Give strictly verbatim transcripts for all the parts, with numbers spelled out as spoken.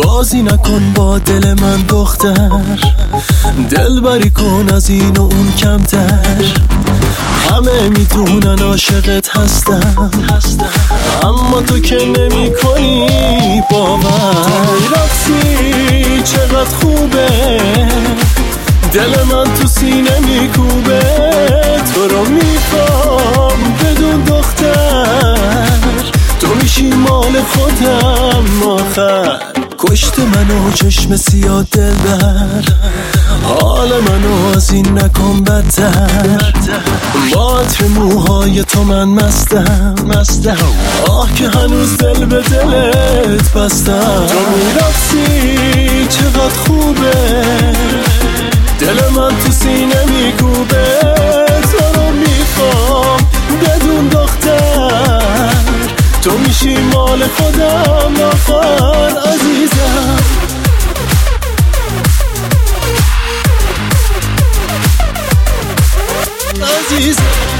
بازی نکن با دل من دختر، دل بری کن از این و اون کمتر. همه میدونن عاشقت هستم، اما تو که نمی کنی باور. رقصی چقدر خوبه، دل من تو سینه میکوبه. تو رو میخوام بدون دختر، تو میشی مال خودم آخر. کشت منو چشم سیاه دل بر، حال منو از این نکن بدتر. با عطر موهای تو من مستم مستم، آه که هنوز دل به دلت بستم. تو میرقصی چقدر خوبه، دل من تو سینه میکوبه. تو رو میخوام بدون دختر، تو میشی مال خودم آخر عزیزم. عزیزم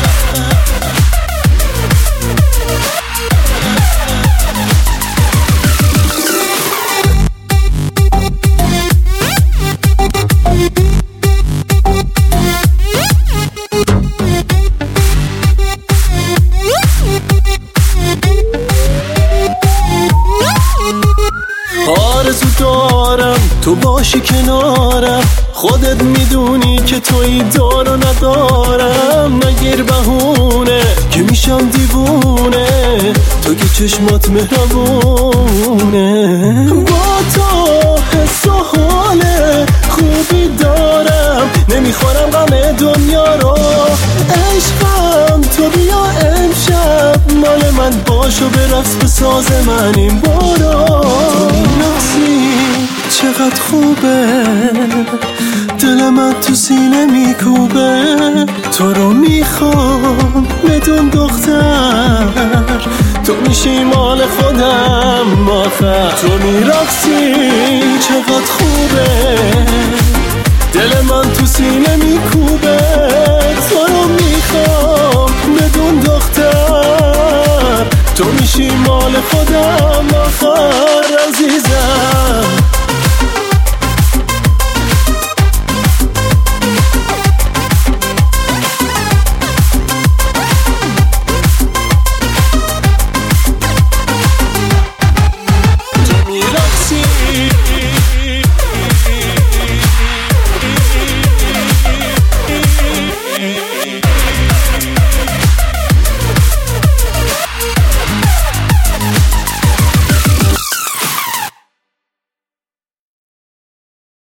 آرزو دارم تو باشی کنارم، خودت میدونی که توی دارو ندارم. نگیر بهونه که میشم دیوونه، تو که چشمات مهربونه. با تو حس و حال خوبی دارم، نمیخورم غم دنیا رو. عشقم تو بیا امشب مال من باش و برقص به ساز من این بارا. چقدر خوبه، دل من تو سینه میکوبه. تو رو میخوام بدون دختر، تو میشی مال خودم آخر. تو میرقصی چقدر خوبه، دل من تو سینه میکوبه. تو رو میخوام بدون دختر، تو میشی مال خودم